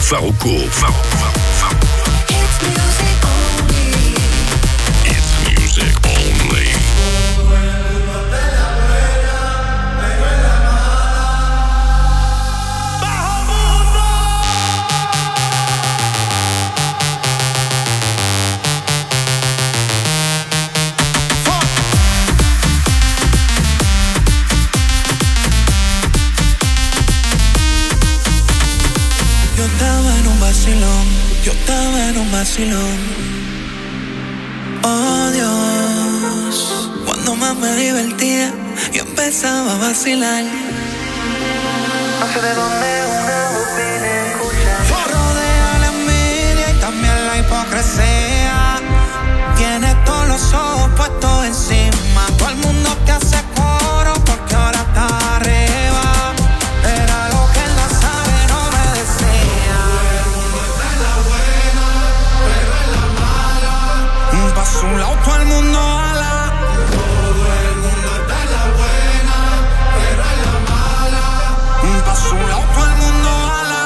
Farruko. It's music only. It's music only. Yo estaba en un vacilón. Oh Dios, cuando más me divertía, yo empezaba a vacilar. No sé de dónde una voz viene a escuchar. Rodea la envidia y también la hipocresía. Tienes todos los ojos puestos encima. Todo el mundo te hace coro porque ahora está arriba. Era lo que él no sabe, no me decía. Pa' su lado todo el mundo ala. Todo el mundo está en la buena, pero en la mala. Pa' su lado todo el mundo ala.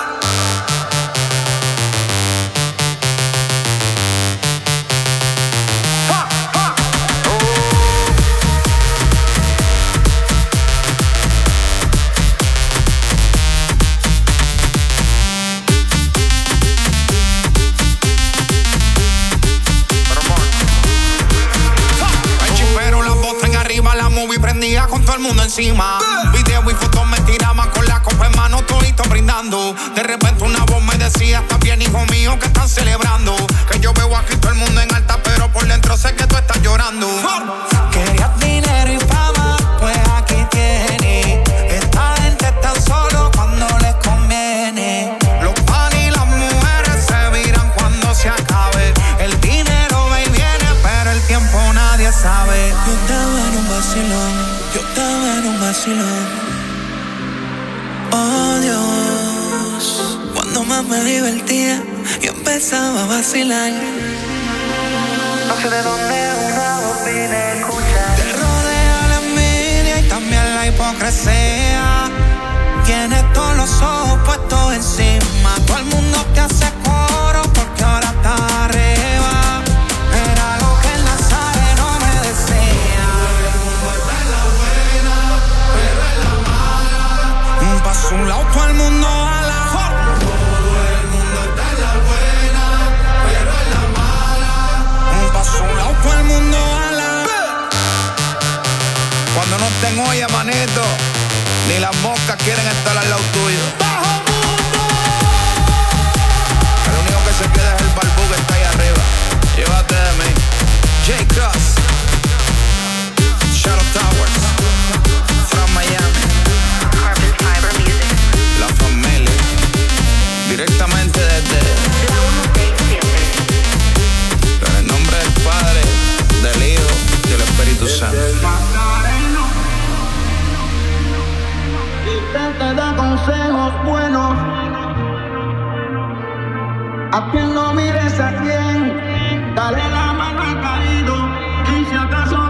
Con todo el mundo encima. Video y fotos me tiraban con la copa en mano, toditos brindando. De repente una voz me decía: está bien, hijo mío, que están celebrando. Que yo veo aquí todo el mundo en alta, pero por dentro sé que tú estás llorando. Querías dinero y fama, pues aquí tienes. Esta gente está solo cuando les conviene. Los pan y las mujeres se viran cuando se acabe. El dinero va y viene, pero el tiempo nadie sabe. Yo estaba en un vacilón. Yo estaba en un vacilón. Oh Dios, cuando más me divertía, yo empezaba a vacilar. No sé de dónde una voz vine a escuchar. Te rodea la envidia y también la hipocresía. Tienes todos los ojos puestos encima. Todo el mundo te hace coro porque ahora está arriba. Era lo que él no sabe, no me decía. Pa' su lado todo el mundo ala. Todo el mundo está en la buena, pero en la mala. Pa' su lado todo el mundo ala. Cuando no estén olla, manito, ni las moscas quieren estar al lado tuyo. ¡Bajo mundo! El único que se queda es el barbú que está ahí arriba. Llévate de mí. J-Cross, Shadow Towers, from Miami. La familia, directamente desde en el nombre del Padre, del Hijo y del Espíritu Santo. Y te da consejos buenos. A quien no mires a quien, dale la mano al caído. Y si acaso